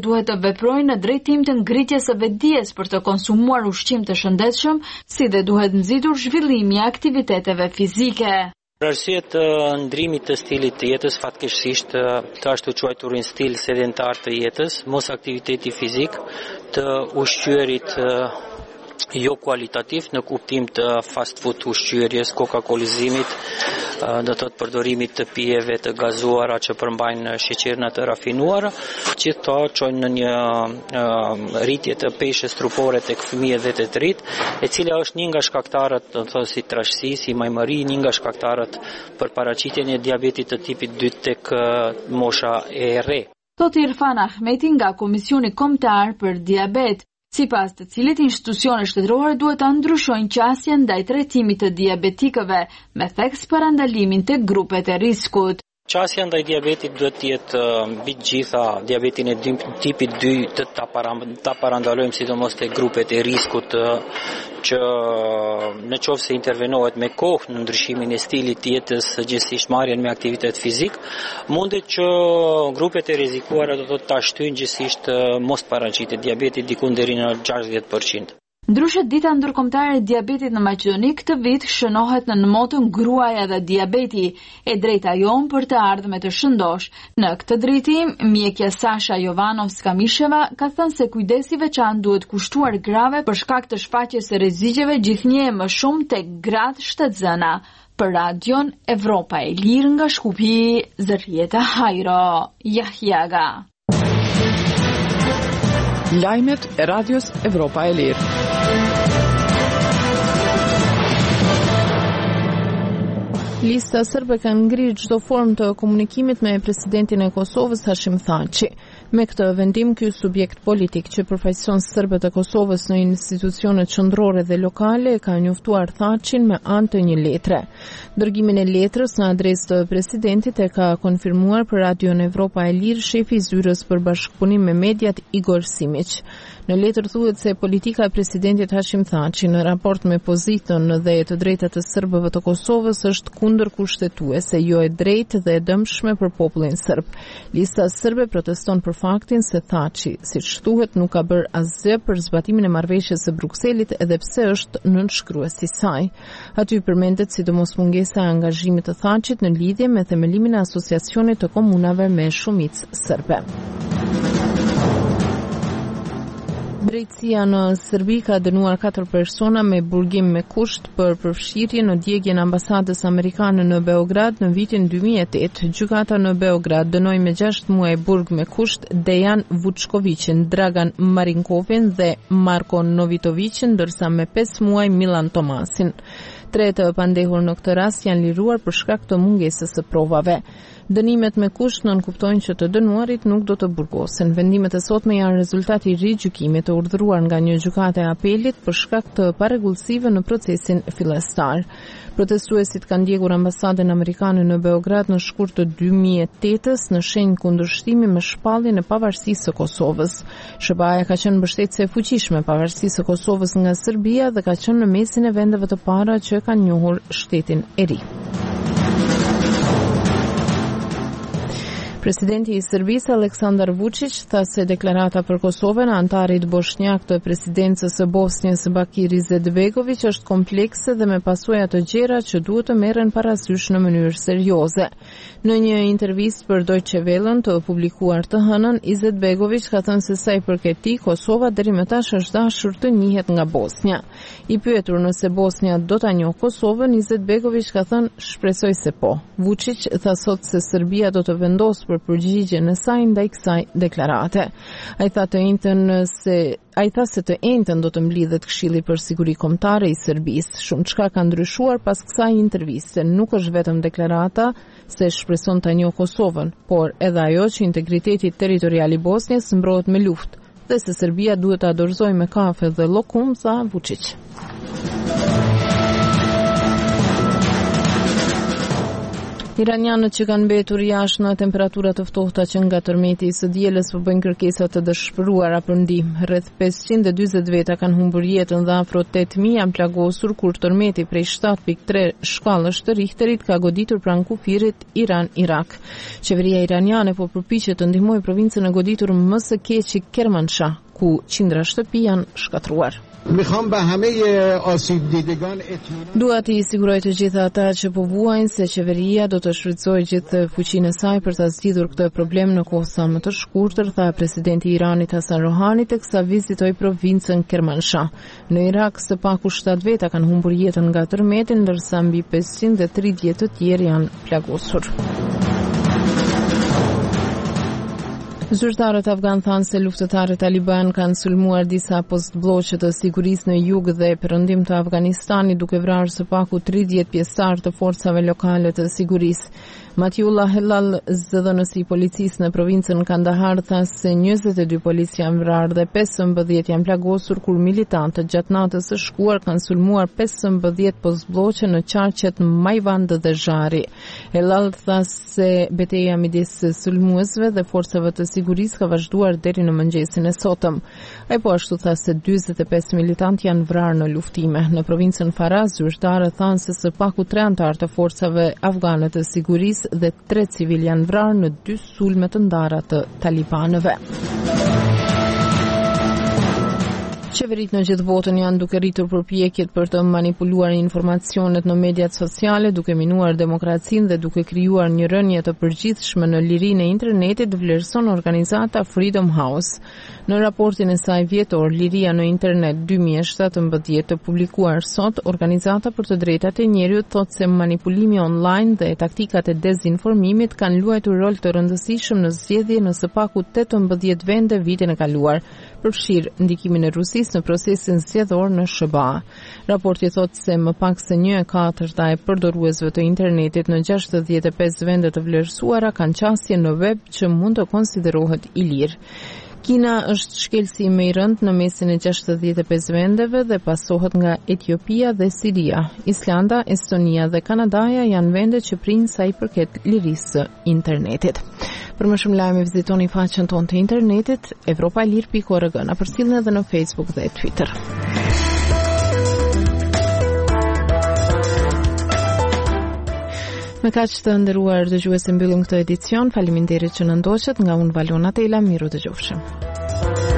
duhet të veprojnë në drejtim të ngritjes së vetdijes për të konsumuar ushqim të shëndetshëm, si dhe duhet nxitur zhvillimi i aktiviteteve fizike. Për arsye të ndrimit të stilit të jetës, fatkeqësisht të ashtu quajturin stil sedentar të jetës, mos aktiviteti fizik, të ushqyerit jo kualitativ në kuptim të fast food ushqyerjes, coca-colizimit, do të thotë përdorimit të pijeve të gazuara që përmbajnë sheqerna të rafinuara, që këto çojnë në një rritje të peshës trupore tek fëmijët dhe të rit, e cila është një nga shkaktarët, do të thotë si trashësi, si majmëri, një nga shkaktarët për paraqitjen e diabetit të tipit 2 tek mosha e re. Thot Irfan Ahmeti nga Komisioni Kombëtar për Diabet, sipas të cilit institucionet shtetërore duhet ta ndryshojnë qasjen ndaj trajtimit të diabetikëve me theks parandalimin të grupet e riskut. Qasja ndaj diabetit duhet të jetë mbi të gjitha diabetin e tipit 2 të ta parandalojmë sidomos te grupet e riskut që në qoftë se intervenohet me kohë në ndryshimin e stilit të jetës, gjithsesi marrjen me aktivitet fizik, mundet që grupet e rrezikuara do të ta shtyjnë gjithsesi mos paraqitet diabeti diku deri në 60%. Ndryshe dita ndërkombëtare e diabetit në Maqedoni këtë vit shënohet në motën Gruaja dhe diabeti, e drejta jon për të ardhme të shëndosh. Në këtë drejtim, mjekja Sasha Jovanovska-Misheva ka thënë se kujdesi veçantë duhet kushtuar grave për shkak të shfaqjes së rreziqeve gjithnjë më shumë tek gratë shtatzëna. Për Radion Evropa e Lirë nga Shkupi, Zërjeta Hajro, Jahjaga. Lajmet e Radios Evropa e Lirë. Lista serbe ka ngrirë çdo formë të komunikimit me presidentin e Kosovës Hashim Thaçi. Me këtë vendim, ky subjekt politik që përfaqëson serbët e Kosovës në institucionet qendrore dhe lokale ka njoftuar Thaçin me anë të një letre. Dërgimin e letrës në adresë të presidentit e ka konfirmuar për Radion Evropa e Lirë shefi i zyrës për bashkëpunim me mediat Igor Simić. Në letër thuhet se politika e presidentit Hashim Thaçi në raport me pozitën dhe të drejtat të serbëve të Kosovës është kundër kushtetuese, jo e drejtë dhe e dëmshme për popullin serb. Lista serbe proteston për faktin se Thaçi, siç thuhet, nuk ka bërë asgjë për zbatimin e marrëveshjes së Brukselit edhe pse është nënshkruesi i saj. Aty përmendet sidomos mungesa e angazhimit të Thaçit në lidhje me themelimin e asociacionit të komunave me shumicë serbe. Drejtësia në Serbi ka dënuar 4 persona me burgim me kusht për përfshirje në djegjen e ambasadës amerikane në Beograd në vitin 2008. Gjykata në Beograd dënoi me 6 muaj burg me kusht Dejan Vučkovićin, Dragan Marinkovin dhe Marko Novitovicin, ndërsa me 5 muaj Milan Tomasin. 3 të pandehur në këtë rast janë liruar për shkak të mungesës së provave. Dënimet me kusht nënkuptojnë që të dënuarit nuk do të burgosen. Vendimet e sotme janë rezultati i rigjykimit të urdhëruar nga një gjykate e apelit për shkak të parregullsive në procesin fillestar. Protestuesit kanë ndjekur ambasadën amerikane në Beograd në shkurt të 2008-s në shenjë kundërshtimi me shpalljen e pavarësisë së Kosovës. SBA-ja ka qenë mbështetëse e fuqishme e pavarësisë së Kosovës nga Serbia dhe ka qenë në mesin e vendeve të para që kanë njohur shtetin e ri. Presidenti i Serbisë Aleksandar Vučić tha se deklarata për Kosovën e antarit bosnjak të presidencës së Bosnjës Bakir Izetbegović është komplekse dhe me pasoja të gjera që duhet të merren parasysh në mënyrë serioze. Në një intervistë për Deutsche Welle të publikuar të hënën, Izetbegović ka thënë se sa i përket tij, Kosova deri më tash është dashur të njihet nga Bosnja. I pyetur nëse Bosnja do ta njohë Kosovën, Izetbegović ka thënë shpresoj se po. Vučić tha sot se Serbia do të vendosë për përgjigjen e saj ndaj kësaj deklarate. Ai tha se të njëjtën do të mblidhet Këshilli për Siguri Kombëtare i Serbisë. Shumë çka ka ndryshuar pas kësaj interviste. Nuk është vetëm deklarata se shpreson ta njohë Kosovën, por edhe ajo që integriteti territorial i Bosnjës mbrohet me luftë dhe se Serbia duhet ta dorëzojë me kafe dhe llokum, tha Vučić. Iranianët që kanë mbetur jashtë në temperatura të ftohta që nga tërmeti së dielës po bëjnë kërkesa të dëshpëruara për ndihmë. Rreth 540 veta kanë humbur jetën dhe afro 8000 janë plagosur kur tërmeti prej 7.3 shkallësh të Richterit ka goditur pranë kufirit Iran-Irak. Qeveria iraniane po përpiqet të ndihmojë provincën e goditur më së keq Kermanshah, ku qindra shtëpi janë shkatruar. Dua t'i siguroj të gjitha ata që po vuajnë se qeveria do të shfrytëzojë gjithë fuqinë e saj për ta zgjidhur këtë problem në kohë sa më të shkurtër, tha presidenti i Iranit Hasan Rohani teksa vizitoi provincën Kermanshah. Në Irak së paku 7 veta kanë humbur jetën nga tërmeti, ndërsa mbi 530 të tjerë janë plagosur. Zyrtarët afgan thanë se luftëtarët taliban kanë sulmuar disa postbllokë të sigurisë në jug dhe perëndim të Afganistanit, duke vrarë së paku 30 pjesëtar të forcave lokale të sigurisë. Matiullah Helal, zëdhënësi i policisë në provincën Kandahar, tha se 22 polic janë vrarë dhe 15 janë plagosur kur militantët gjatë natës së shkuar kanë sulmuar 15 postbllokë në qarqet Majvand dhe Zhari. Helal tha se betejë midis sulmuesve dhe forcave të sigurisë ka vazhduar deri në mëngjesin e sotëm. Ai po ashtu tha se 45 militantë janë vrarë në luftime. Në provincën Faraz, zyrtarët thanë se së paku 3 anëtar të forcave afgane të sigurisë dhe 3 civil janë vrarë në 2 sulme të ndara të talibanëve. Qeverit në gjithë botën janë duke rritur përpjekjet për të manipuluar informacionet në mediat sociale, duke minuar demokracinë dhe duke krijuar një rënje të përgjithshme në lirinë e internetit, vlerëson organizata Freedom House. Në raportin e saj vjetor Liria në internet 2017 të publikuar sot, organizata për të drejtat e njerëzit thotë se manipulimi online dhe taktikat e dezinformimit kanë luajtur rol të rëndësishëm në zgjedhje në së paku 18 vende vitin e kaluar, përfshir ndikimin e Rusisë në procesin zgjedhor në SBA. Raporti thotë se më pak se 1/4 e përdoruesve të internetit në 65 vende të vlerësuara kanë qasje në web që mund të konsiderohet i lirë. Kina është shkelësi më i rënd në mesin e 65 vendeve dhe pasohet nga Etiopia dhe Siria. Islanda, Estonia dhe Kanadaja janë vende që prinë sa i përket lirisë së internetit. Për më shumë lajme vizitoni faqen tonë të internetit europalir.org, na përcjellni edhe në Facebook dhe Twitter. Me kaq të nderuar dëgjues, mbyllim këtë edicion. Faleminderit që na ndoqët. Nga unë Valona Tela, miru dëgjofshëm.